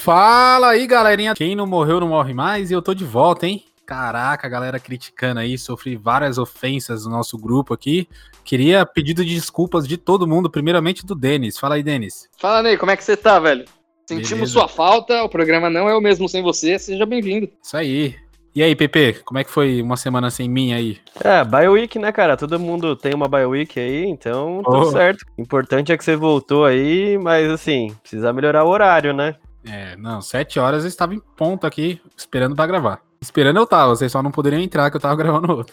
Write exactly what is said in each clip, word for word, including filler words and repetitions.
Fala aí, galerinha. Quem não morreu não morre mais e eu tô de volta, hein? Caraca, a galera criticando aí, sofri várias ofensas no nosso grupo aqui. Queria pedido de desculpas de todo mundo, primeiramente do Denis. Fala aí, Denis. Fala, Ney, como é que você tá, velho? Sentimos Beleza. sua falta, o programa não é o mesmo sem você, seja bem-vindo. Isso aí. E aí, Pepe, como é que foi uma semana sem mim aí? É, bye week, né, cara? Todo mundo tem uma bye week aí, então tudo Oh. certo. O importante é que você voltou aí, mas assim, precisa melhorar o horário, né? É, não, sete horas eu estava em ponto aqui, esperando pra gravar. Esperando eu tava, vocês só não poderiam entrar que eu tava gravando outro.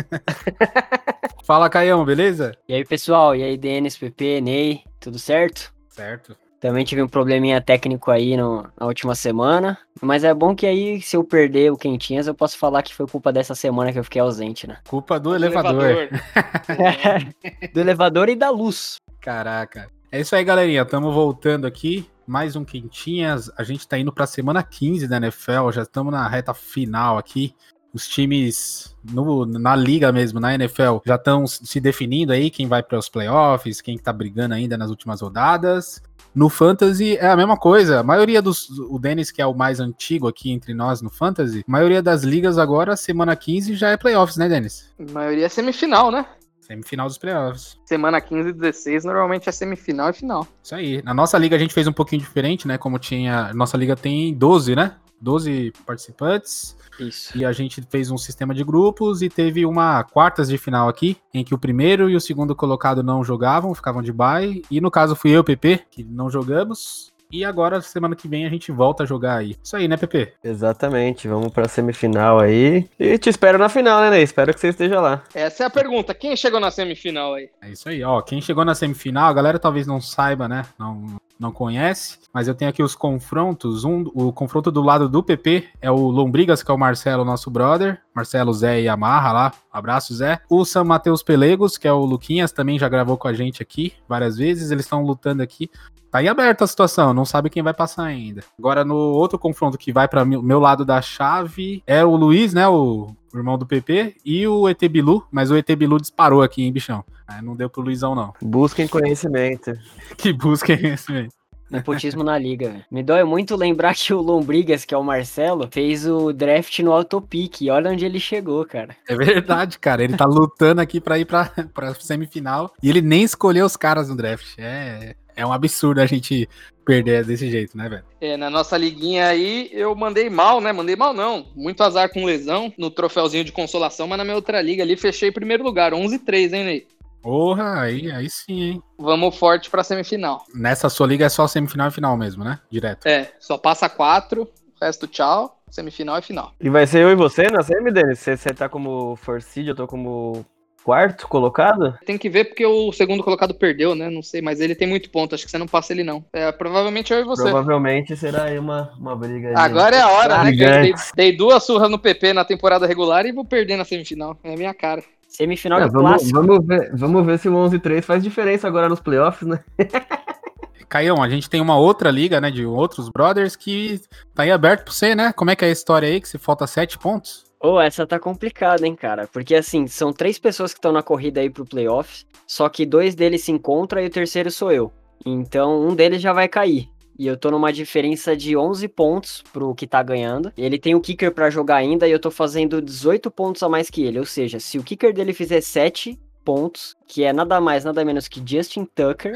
Fala, Caião, beleza? E aí, pessoal? E aí, Denis, Pepe, Ney, tudo certo? Certo. Também tive um probleminha técnico aí no, na última semana, mas é bom que aí, se eu perder o Quentinhas, eu posso falar que foi culpa dessa semana que eu fiquei ausente, né? Culpa do elevador. Do elevador e da luz. Caraca. É isso aí, galerinha. Estamos voltando aqui. Mais um Quentinhas. A gente tá indo pra semana quinze da N F L. Já estamos na reta final aqui. Os times no, na liga mesmo, na N F L, já estão se definindo aí quem vai para os playoffs, quem tá brigando ainda nas últimas rodadas. No Fantasy é a mesma coisa. A maioria dos... O Denis, que é o mais antigo aqui entre nós no Fantasy, a maioria das ligas agora, semana quinze, já é playoffs, né, Denis? A maioria é semifinal, né? Semifinal dos playoffs. Semana quinze e dezesseis, normalmente é semifinal e final. Isso aí. Na nossa liga a gente fez um pouquinho diferente, né? Como tinha... Nossa liga tem doze, né? doze participantes. Isso. E a gente fez um sistema de grupos e teve uma quartas de final aqui, em que o primeiro e o segundo colocado não jogavam, ficavam de bye. E no caso fui eu, Pepe, que não jogamos. E agora, semana que vem, a gente volta a jogar aí. Isso aí, né, Pepe? Exatamente, vamos pra semifinal aí. E te espero na final, né, Ney? Espero que você esteja lá. Essa é a pergunta, quem chegou na semifinal aí? É isso aí, ó. Quem chegou na semifinal, a galera talvez não saiba, né? Não, não conhece. Mas eu tenho aqui os confrontos. Um, o confronto do lado do P P é o Lombrigas, que é o Marcelo, nosso brother. Marcelo, Zé e Amarra lá. Abraço, Zé. O São Mateus Pelegos, que é o Luquinhas, também já gravou com a gente aqui várias vezes. Eles estão lutando aqui. Tá em aberta a situação, não sabe quem vai passar ainda. Agora, no outro confronto que vai para o meu lado da chave, é o Luiz, né, o irmão do P P, e o E T Bilu, mas o E T Bilu disparou aqui, hein, bichão. Aí não deu pro Luizão, não. Busquem conhecimento. Que busquem esse mesmo. Nepotismo na liga, velho. Me dói muito lembrar que o Lombrigas, que é o Marcelo, fez o draft no autopic. E olha onde ele chegou, cara. É verdade, cara. Ele tá lutando aqui pra ir pra, pra semifinal e ele nem escolheu os caras no draft. É, é um absurdo a gente perder desse jeito, né, velho? É, na nossa liguinha aí, eu mandei mal, né? Mandei mal não. Muito azar com lesão no troféuzinho de consolação, mas na minha outra liga ali fechei em primeiro lugar. onze a três, hein, Ney? Porra, aí, aí sim, hein? Vamos forte pra semifinal. Nessa sua liga é só semifinal e final mesmo, né? Direto. É, só passa quatro, o resto tchau, semifinal e final. E vai ser eu e você na semi, Denis? Você, você tá como first seed, eu tô como quarto colocado? Tem que ver porque o segundo colocado perdeu, né? Não sei, mas ele tem muito ponto, acho que você não passa ele não. É, provavelmente eu e você. Provavelmente será aí uma, uma briga. De... Agora é a hora, né? Que eu dei, Gigantes. dei duas surras no P P na temporada regular e vou perder na semifinal. É a minha cara. Semifinal É, de vamos, clássico. vamos, ver, vamos ver se o onze a três faz diferença agora nos playoffs, né? Caião, a gente tem uma outra liga, né, de outros brothers que tá aí aberto pra você, né? Como é que é a história aí, que se falta sete pontos? Ô, essa tá complicada, hein, cara? Porque, assim, são três pessoas que estão na corrida aí pro playoff, só que dois deles se encontram e o terceiro sou eu. Então, um deles já vai cair. E eu tô numa diferença de onze pontos pro que tá ganhando. Ele tem o kicker pra jogar ainda e eu tô fazendo dezoito pontos a mais que ele. Ou seja, se o kicker dele fizer sete pontos, que é nada mais, nada menos que Justin Tucker,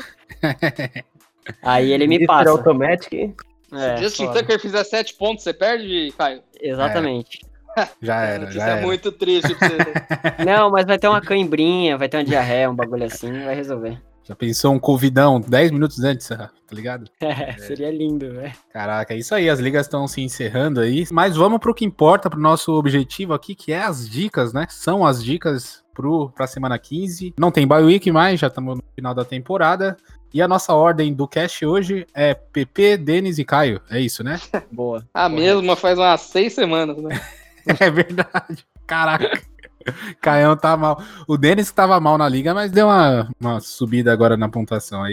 aí ele me mister passa. Automatic. É, Se Justin foda. Tucker fizer sete pontos, você perde, Caio? Exatamente. Já era, Isso já é era. muito triste pra você. Não, mas vai ter uma cãibrinha, vai ter uma diarreia, um bagulho assim, vai resolver. Já pensou um covidão dez minutos antes, tá ligado? É, seria lindo, velho. Caraca, é isso aí, as ligas estão se encerrando aí. Mas vamos pro que importa, pro nosso objetivo aqui, que é as dicas, né? São as dicas pro, pra semana quinze. Não tem bye week mais, já estamos no final da temporada. E a nossa ordem do cast hoje é P P, Denis e Caio. É isso, né? Boa. A mesma faz umas seis semanas, né? É verdade. Caraca. Caião tá mal. O Denis que tava mal na liga, mas deu uma, uma subida agora na pontuação aí.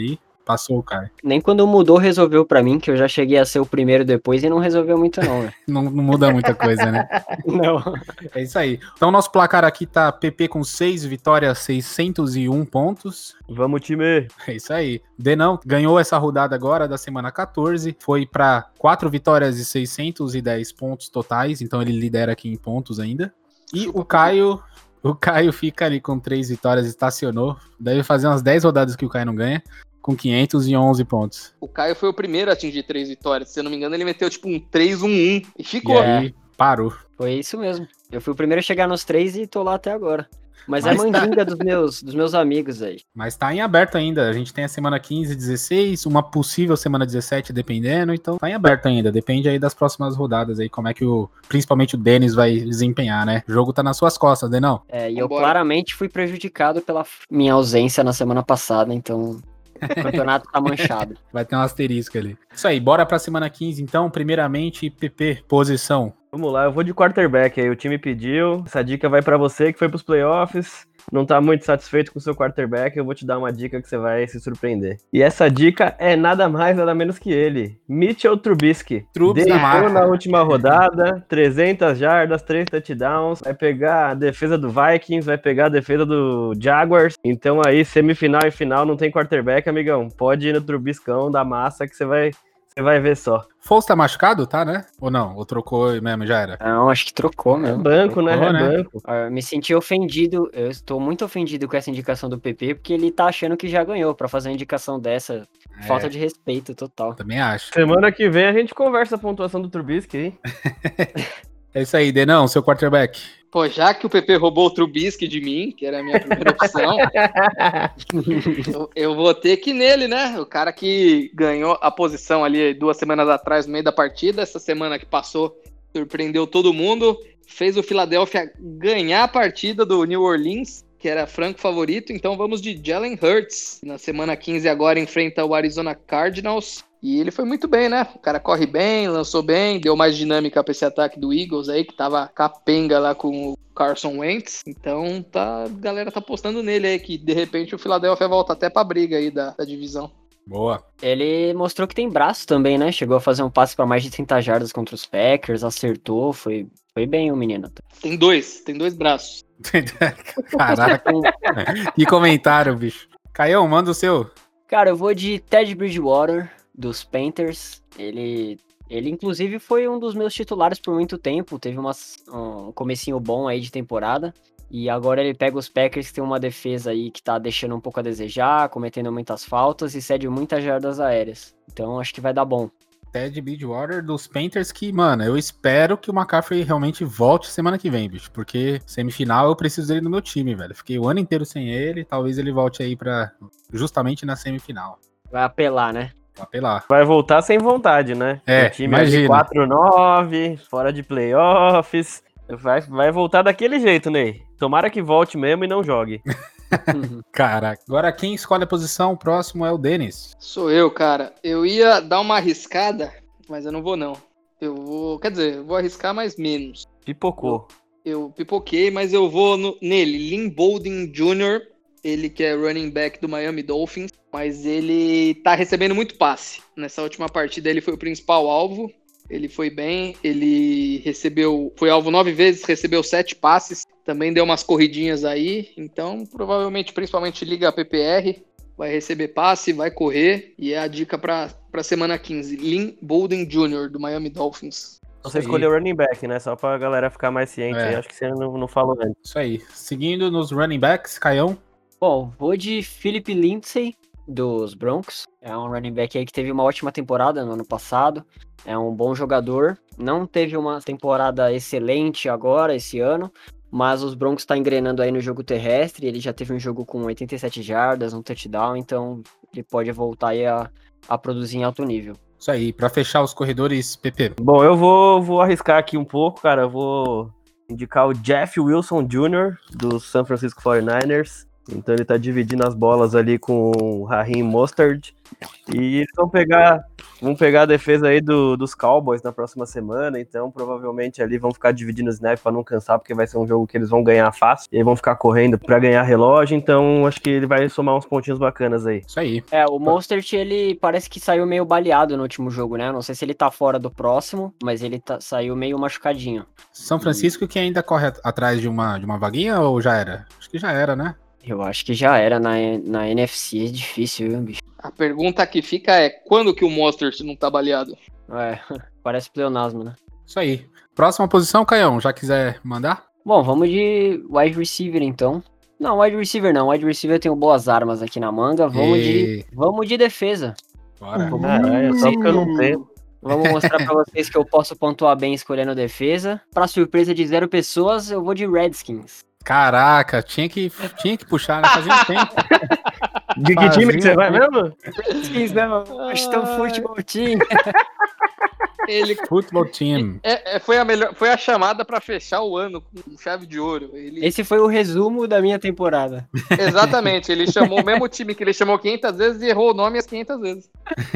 Passou o Caio. Nem quando mudou resolveu pra mim, que eu já cheguei a ser o primeiro depois e não resolveu muito não, velho. Não, não muda muita coisa, né? Não. É isso aí. Então, nosso placar aqui tá P P com seis vitórias, seiscentos e um pontos. Vamos, time! É isso aí. Denão ganhou essa rodada agora da semana quatorze, foi para quatro vitórias e seiscentos e dez pontos totais, então ele lidera aqui em pontos ainda. E Chupa, o Caio, o Caio fica ali com três vitórias, estacionou. Deve fazer umas dez rodadas que o Caio não ganha, com quinhentos e onze pontos. O Caio foi o primeiro a atingir três vitórias. Se eu não me engano, ele meteu tipo um três um um e ficou. E aí parou. Foi isso mesmo. Eu fui o primeiro a chegar nos três e tô lá até agora. Mas, Mas é mandinga dos, meus, dos meus amigos aí. Mas tá em aberto ainda. A gente tem a semana quinze e dezesseis, uma possível semana dezessete, dependendo. Então tá em aberto ainda. Depende aí das próximas rodadas aí, como é que o, principalmente o Denis vai desempenhar, né? O jogo tá nas suas costas, Denão. É, e eu Vambora. claramente fui prejudicado pela minha ausência na semana passada, então o campeonato tá manchado. Vai ter um asterisco ali. Isso aí, bora pra semana quinze então. Primeiramente, P P, posição. Vamos lá, eu vou de quarterback aí, o time pediu, essa dica vai pra você que foi pros playoffs, não tá muito satisfeito com o seu quarterback, eu vou te dar uma dica que você vai se surpreender. E essa dica é nada mais, nada menos que ele, Mitchell Trubisky. Trubs da Deitou marca. na última rodada, trezentas jardas, três touchdowns, vai pegar a defesa do Vikings, vai pegar a defesa do Jaguars, então aí semifinal e final não tem quarterback, amigão, pode ir no Trubiscão da massa que você vai... Você vai ver só. Foles tá machucado, tá, né? Ou não? Ou trocou mesmo, já era? Não, acho que trocou É mesmo. banco, né? Trocou, É né? banco. Ah, Eu me senti ofendido, eu estou muito ofendido com essa indicação do P P, porque ele tá achando que já ganhou pra fazer uma indicação dessa. Falta É, de respeito total. também acho. Semana que vem a gente conversa a pontuação do Trubisky, hein? É isso aí, Denão, seu quarterback. Pô, já que o P P roubou o Trubisky de mim, que era a minha primeira opção, eu, eu vou ter que ir nele, né? O cara que ganhou a posição ali duas semanas atrás, no meio da partida, essa semana que passou, surpreendeu todo mundo, fez o Philadelphia ganhar a partida do New Orleans, que era franco favorito, então vamos de Jalen Hurts. Na semana quinze agora enfrenta o Arizona Cardinals. E ele foi muito bem, né? O cara corre bem, lançou bem, deu mais dinâmica pra esse ataque do Eagles aí, que tava capenga lá com o Carson Wentz. Então tá, a galera tá apostando nele aí, que de repente o Philadelphia volta até pra briga aí da, da divisão. Boa. Ele mostrou que tem braço também, né? Chegou a fazer um passe pra mais de trinta jardas contra os Packers, acertou, foi, foi bem o menino. Tem dois, tem dois braços. Caraca, que comentário, bicho. Caião, manda o seu. Cara, eu vou de Ted Bridgewater, dos Panthers. Ele, ele inclusive, foi um dos meus titulares por muito tempo. Teve umas, um comecinho bom aí de temporada. E agora ele pega os Packers, que tem uma defesa aí que tá deixando um pouco a desejar, cometendo muitas faltas e cede muitas jardas aéreas. Então acho que vai dar bom. Ted Bridgewater dos Panthers, que, mano, eu espero que o McCaffrey realmente volte semana que vem, bicho, porque semifinal eu preciso dele no meu time, velho. Fiquei o ano inteiro sem ele, talvez ele volte aí pra justamente na semifinal. Vai apelar, né? Vou apelar. Vai voltar sem vontade, né? É, o time imagina. quatro nove, fora de playoffs. Vai, vai voltar daquele jeito, Ney. Tomara que volte mesmo e não jogue. Caraca. Agora quem escolhe a posição, o próximo é o Denis. Sou eu, cara. Eu ia dar uma arriscada, mas eu não vou não. Eu vou, quer dizer, eu vou arriscar mais menos. Pipocou. Eu pipoquei, mas eu vou no- nele, Lynn Bowden Júnior, ele que é running back do Miami Dolphins, mas ele tá recebendo muito passe. Nessa última partida ele foi o principal alvo, ele foi bem, ele recebeu, foi alvo nove vezes, recebeu sete passes, também deu umas corridinhas aí, então provavelmente, principalmente liga P P R, vai receber passe, vai correr, e é a dica pra, pra semana quinze, Lynn Bowden Júnior do Miami Dolphins. Você Isso aí. escolheu running back, né? Só pra galera ficar mais ciente. É. aí. Acho que você não, não falou antes. Isso aí. Seguindo nos running backs, Caião. Bom, vou de Philip Lindsay, dos Broncos. É um running back aí que teve uma ótima temporada no ano passado. É um bom jogador. Não teve uma temporada excelente agora, esse ano. Mas os Broncos estão engrenando aí no jogo terrestre. Ele já teve um jogo com oitenta e sete jardas, um touchdown. Então ele pode voltar aí a, a produzir em alto nível. Isso aí. Pra fechar os corredores, P P. Bom, eu vou, vou arriscar aqui um pouco, cara. Eu vou indicar o Jeff Wilson Júnior do San Francisco forty-niners. Então ele tá dividindo as bolas ali com o Raheem Mostert. E eles vão pegar, vão pegar a defesa aí do, dos Cowboys na próxima semana. Então provavelmente ali vão ficar dividindo o snap pra não cansar, porque vai ser um jogo que eles vão ganhar fácil. E aí vão ficar correndo pra ganhar relógio. Então acho que ele vai somar uns pontinhos bacanas aí. Isso aí. É, o Mostert, ele parece que saiu meio baleado no último jogo, né? Não sei se ele tá fora do próximo, mas ele tá, saiu meio machucadinho. São Francisco que ainda corre atrás de uma, de uma vaguinha ou já era? Acho que já era, né? Eu acho que já era. Na, na N F C é difícil, viu, bicho? A pergunta que fica é, quando que o Mostert não tá baleado? É, parece pleonasmo, né? Isso aí. Próxima posição, Caião, já quiser mandar? Bom, vamos de wide receiver, então. Não, wide receiver não. Wide receiver eu tenho boas armas aqui na manga. Vamos, E... de, vamos de defesa. Bora. Caralho, só porque eu não tenho. Vamos mostrar pra vocês que eu posso pontuar bem escolhendo defesa. Pra surpresa de zero pessoas, eu vou de Redskins. Caraca, tinha que, tinha que puxar, né? Fazia um tempo. De que time que você vai mesmo? Redskins, né? Estou futebol team. Ele Futebol team. é, é, foi, a melhor, foi a chamada pra fechar o ano com chave de ouro. Ele, Esse foi o resumo da minha temporada. exatamente, ele chamou o mesmo time que ele chamou quinhentas vezes e errou o nome as quinhentas vezes.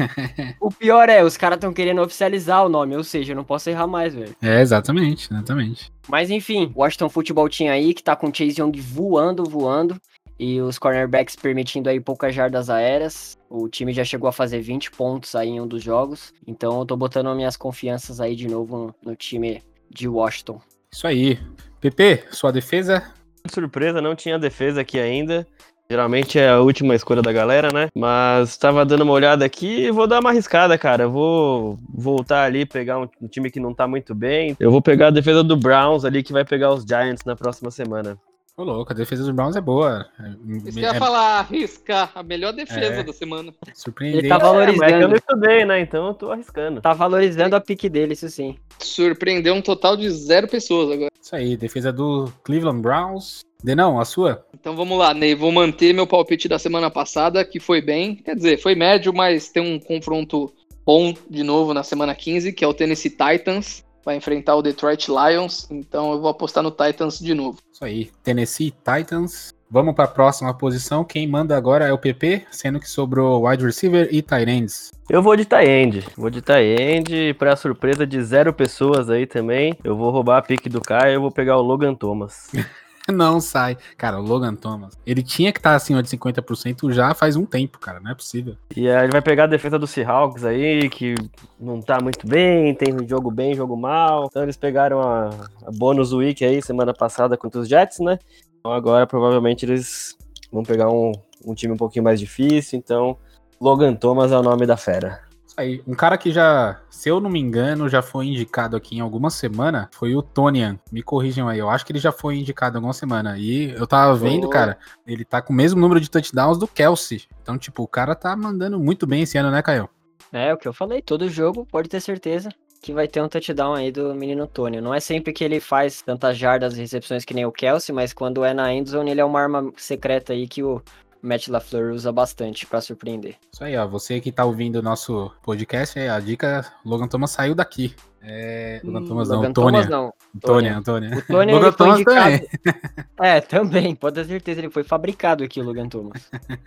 O pior é, os caras estão querendo oficializar o nome, ou seja, eu não posso errar mais, velho. É, exatamente, exatamente. Mas enfim, o Washington Football Team aí, que tá com o Chase Young voando, voando, e os cornerbacks permitindo aí poucas jardas aéreas. O time já chegou a fazer vinte pontos aí em um dos jogos, então eu tô botando minhas confianças aí de novo no, no time de Washington. Isso aí. P P, sua defesa? Surpresa, não tinha defesa aqui ainda. Geralmente é a última escolha da galera, né? Mas tava dando uma olhada aqui e vou dar uma arriscada, cara. Eu vou voltar ali, pegar um, um time que não tá muito bem. Eu vou pegar a defesa do Browns ali, que vai pegar os Giants na próxima semana. Ô, louco, a defesa dos Browns é boa. Isso que eu É, ia falar, arriscar a melhor defesa É. da semana. surpreendente. Ele tá É, mas é que eu valorizando, não estudei, né? Então eu tô arriscando. tá valorizando a pique dele, isso sim. Surpreendeu um total de zero pessoas agora. Isso aí, defesa do Cleveland Browns. Denão, a sua? Então vamos lá, Ney. Vou manter meu palpite da semana passada, que foi bem. Quer dizer, foi médio, mas tem um confronto bom de novo na semana quinze, que é o Tennessee Titans. Vai enfrentar o Detroit Lions. Então eu vou apostar no Titans de novo. Isso aí, Tennessee Titans. Vamos para a próxima posição. Quem manda agora é o P P, sendo que sobrou wide receiver e tight ends. Eu vou de tight end. Vou de tight end, pra surpresa de zero pessoas aí também. Eu vou roubar a pique do Caio e eu vou pegar o Logan Thomas. Não sai. Cara, o Logan Thomas, ele tinha que estar acima de cinquenta por cento já faz um tempo, cara. Não é possível. E aí ele vai pegar a defesa do Seahawks aí, que não tá muito bem, tem jogo bem, jogo mal. Então eles pegaram a, a bonus week aí semana passada contra os Jets, né? Então agora provavelmente eles vão pegar um, um time um pouquinho mais difícil. Então Logan Thomas é o nome da fera. Isso aí. Um cara que já, se eu não me engano, já foi indicado aqui em alguma semana, foi o Tonian. Me corrijam aí. Eu acho que ele já foi indicado em alguma semana. E eu tava vendo, Oh. cara, ele tá com o mesmo número de touchdowns do Kelsey. Então, tipo, o cara tá mandando muito bem esse ano, né, Caio? É, o que eu falei, todo jogo pode ter certeza que vai ter um touchdown aí do menino Tony. Não é sempre que ele faz tantas jardas e recepções que nem o Kelsey, mas quando é na endzone ele é uma arma secreta aí que o Matt LaFleur usa bastante pra surpreender. Isso aí, ó. Você que tá ouvindo o nosso podcast, é, a dica, Logan Thomas saiu daqui. É, Logan Thomas não, Logan Tônia. Thomas não. Tônia, Tônia. O Tony Logan ele foi Thomas indicado. também. É, também, pode ter certeza, ele foi fabricado aqui, o Logan Thomas.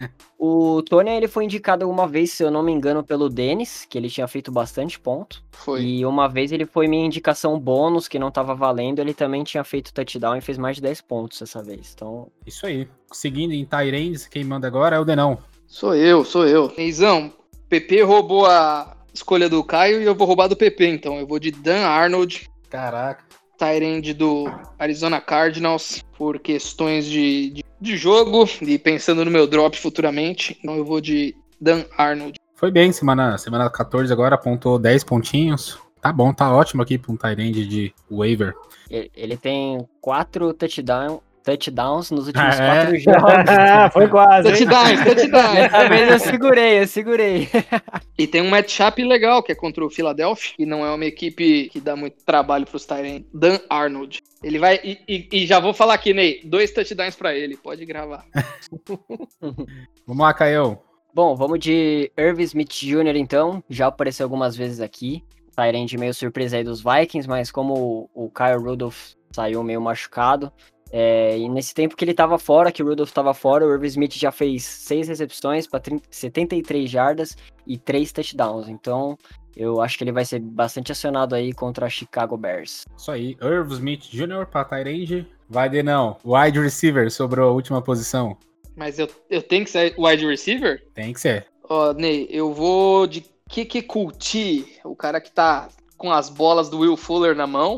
O Tony ele foi indicado uma vez, se eu não me engano, pelo Dennis, que ele tinha feito bastante ponto. Foi. E uma vez ele foi minha indicação bônus, que não tava valendo, ele também tinha feito touchdown e fez mais de dez pontos dessa vez. Então, Isso aí. Seguindo em Tyrands, quem manda agora é o Denão. Sou eu, sou eu. Neizão, P P roubou a escolha do Caio e eu vou roubar do P P, então. Eu vou de Dan Arnold, Caraca. tight end do Arizona Cardinals, por questões de, de, de jogo e pensando no meu drop futuramente. Então eu vou de Dan Arnold. Foi bem, semana, semana quatorze agora, apontou dez pontinhos. Tá bom, tá ótimo aqui pra um Tyrande de waiver. ele, ele tem quatro touchdown, touchdowns nos últimos Ah, é? quatro jogos. Foi quase, hein? Touchdowns, touchdowns. Dessa vez eu segurei, eu segurei. E tem um matchup legal, que é contra o Philadelphia, e não é uma equipe que dá muito trabalho pros Tyrants. Dan Arnold. Ele vai... E, e, e já vou falar aqui, Ney, dois touchdowns pra ele, pode gravar. Vamos lá, Caio. Bom, vamos de Irv Smith Júnior então. Já apareceu algumas vezes aqui. Tyrande meio surpresa aí dos Vikings, mas como o, o Kyle Rudolph saiu meio machucado, É, e nesse tempo que ele tava fora, que o Rudolph tava fora, o Irv Smith já fez seis recepções para setenta e três jardas e três touchdowns. Então, eu acho que ele vai ser bastante acionado aí contra a Chicago Bears. Isso aí, Irv Smith Júnior para tight end. Vai, Denão. Wide receiver sobrou a última posição. Mas eu, eu tenho que ser wide receiver? Tem que ser. Ó, Ney, eu vou de Keke Coutee, o cara que tá com as bolas do Will Fuller na mão.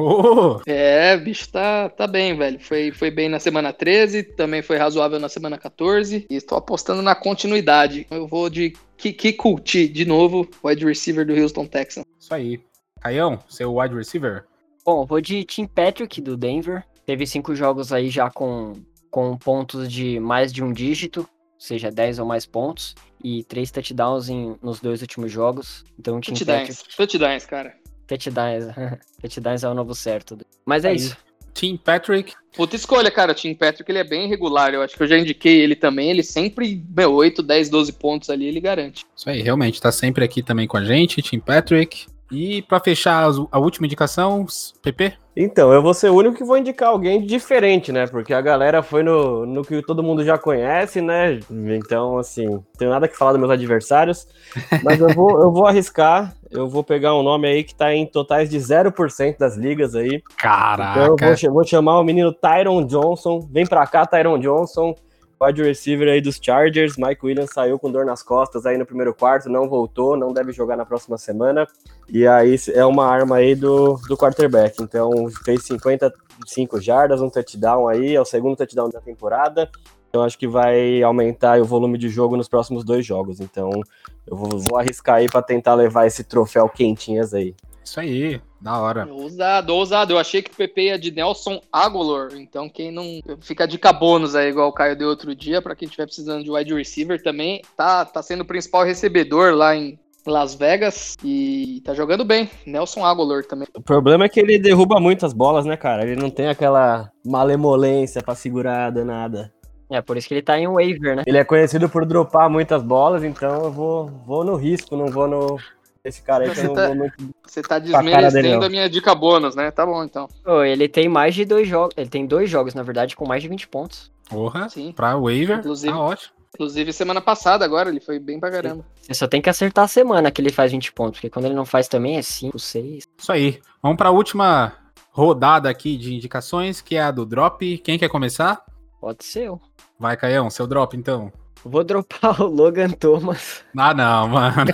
Oh! É, o bicho tá, tá bem, velho. Foi, foi bem na semana treze, também foi razoável na semana catorze. E estou apostando na continuidade. Eu vou de Keke Coutee, de novo, wide receiver do Houston Texans. Isso aí. Caião, seu wide receiver? Bom, vou de Tim Patrick, do Denver. Teve cinco jogos aí já com, com pontos de mais de um dígito, ou seja, dez ou mais pontos. E três touchdowns em, nos dois últimos jogos. Então, Tim Touchdowns, Patrick... touchdowns, cara. Touchdowns. Touchdowns é o novo certo. Mas é Aí. isso. Tim Patrick. Puta escolha, cara. O Tim Patrick, ele é bem regular. Eu acho que eu já indiquei ele também. Ele sempre, meu, oito, dez, doze pontos ali, ele garante. Isso aí, realmente, tá sempre aqui também com a gente, Tim Patrick. E pra fechar a última indicação, P P? Então, eu vou ser o único que vou indicar alguém diferente, né? Porque a galera foi no, no que todo mundo já conhece, né? Então, assim, não tenho nada que falar dos meus adversários. Mas eu vou, eu vou arriscar. Eu vou pegar um nome aí que tá em totais de zero por cento das ligas aí. Caraca! Então eu vou, vou chamar o menino Tyron Johnson. Vem pra cá, Tyron Johnson. Wide receiver aí dos Chargers. Mike Williams saiu com dor nas costas aí no primeiro quarto, não voltou, não deve jogar na próxima semana. E aí é uma arma aí do, do quarterback. Então fez cinquenta e cinco jardas, um touchdown aí, é o segundo touchdown da temporada. Então acho que vai aumentar o volume de jogo nos próximos dois jogos. Então eu vou, vou arriscar aí pra tentar levar esse troféu quentinhas aí. Isso aí, da hora. Ousado, ousado. Eu achei que o P P ia de Nelson Agholor. Então, quem não. Fica a dica bônus aí, igual o Caio deu outro dia, pra quem estiver precisando de wide receiver também. Tá, tá sendo o principal recebedor lá em Las Vegas e tá jogando bem. Nelson Agholor também. O problema é que ele derruba muitas bolas, né, cara? Ele não tem aquela malemolência pra segurar nada. É, por isso que ele tá em waiver, né? Ele é conhecido por dropar muitas bolas, então eu vou, vou no risco, não vou no. Esse cara aí que eu não Você tá- vou muito. Você tá cara dele, desmerecendo não. a minha dica bônus, né? Tá bom, então. Pô, ele tem mais de dois jogos. Ele tem dois jogos, na verdade, com mais de vinte pontos. Porra, Sim. pra waiver, Inclusive- tá ótimo. Inclusive, semana passada agora, ele foi bem pra caramba. Você só tem que acertar a semana que ele faz vinte pontos, porque quando ele não faz também é cinco, seis. Isso aí. Vamos pra última rodada aqui de indicações, que é a do drop. Quem quer começar? Pode ser eu. Vai, Caião, seu drop, então. Vou dropar o Logan Thomas. Ah, não, mano.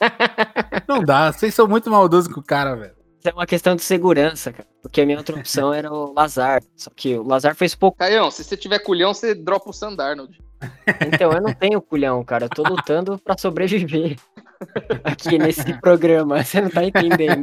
Não dá, vocês são muito maldosos com o cara, velho. É uma questão de segurança, cara. Porque a minha outra opção era o Lazar. Só que o Lazar fez pouco. Caião, se você tiver culhão, você dropa o Sandarnold. Então eu não tenho culhão, cara. Eu tô lutando pra sobreviver aqui nesse programa. Você não tá entendendo.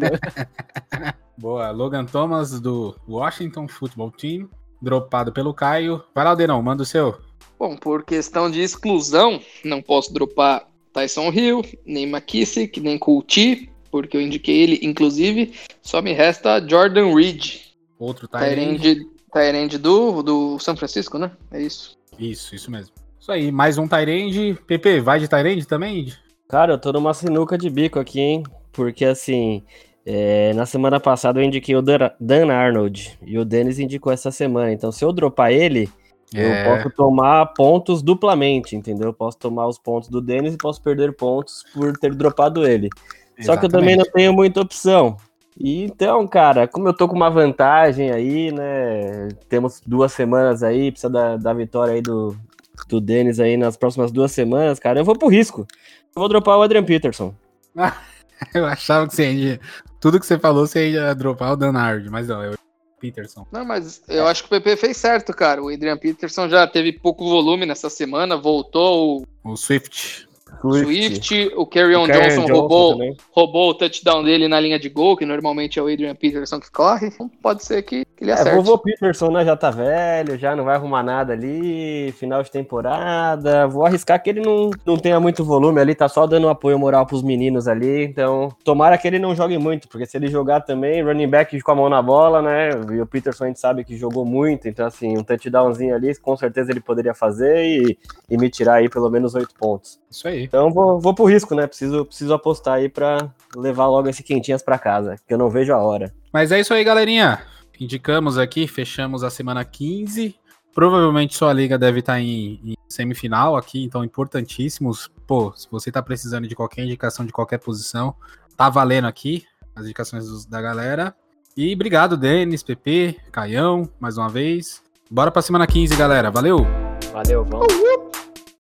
Boa, Logan Thomas do Washington Football Team, dropado pelo Caio. Vai lá, Denão, manda o seu. Bom, por questão de exclusão, não posso dropar Tyson Hill, nem McKissick, nem Coutee, porque eu indiquei ele, inclusive. Só me resta Jordan Reed, Outro Tyrande. Tyrande Tyrande do, do São Francisco, né? É isso. Isso, isso mesmo. Isso aí, mais um Tyrande. P P, vai de Tyrande também? Cara, eu tô numa sinuca de bico aqui, hein? Porque assim, é, na semana passada eu indiquei o Dan Dan Arnold e o Dennis indicou essa semana. Então, se eu dropar ele, É. eu posso tomar pontos duplamente, entendeu? Eu posso tomar os pontos do Dennis e posso perder pontos por ter dropado ele. Só que eu também não tenho muita opção. E então, cara, como eu tô com uma vantagem aí, né? Temos duas semanas aí, precisa da, da vitória aí do, do Dennis aí nas próximas duas semanas, cara, eu vou pro risco. Eu vou dropar o Adrian Peterson. Eu achava que você ia. Tudo que você falou, você ia dropar o Danard, mas não, é o Peterson. Não, mas eu acho que o P P fez certo, cara. O Adrian Peterson já teve pouco volume nessa semana, voltou o O Swift. Swift, o Kerryon O Kerryon Johnson, Johnson roubou, também. roubou o touchdown dele na linha de gol, que normalmente é o Adrian Peterson que corre. Então pode ser que ele É, acerte. vovô Peterson, né, já tá velho, já não vai arrumar nada ali, final de temporada, vou arriscar que ele não, não tenha muito volume ali, tá só dando apoio moral pros meninos ali, então tomara que ele não jogue muito, porque se ele jogar também, running back com a mão na bola, né, e o Peterson a gente sabe que jogou muito, então assim, um touchdownzinho ali, com certeza ele poderia fazer e, e me tirar aí pelo menos oito pontos. Isso aí. Então vou, vou pro risco, né, preciso, preciso apostar aí pra levar logo esse quentinhas pra casa, que eu não vejo a hora. Mas é isso aí, galerinha. indicamos aqui, fechamos a semana quinze. Provavelmente sua liga deve estar em, em semifinal aqui, então importantíssimos. Pô, se você tá precisando de qualquer indicação de qualquer posição, tá valendo aqui as indicações dos, da galera. E obrigado, Denis, P P, Caião, mais uma vez. Bora pra semana quinze, galera. Valeu! Valeu, vamos.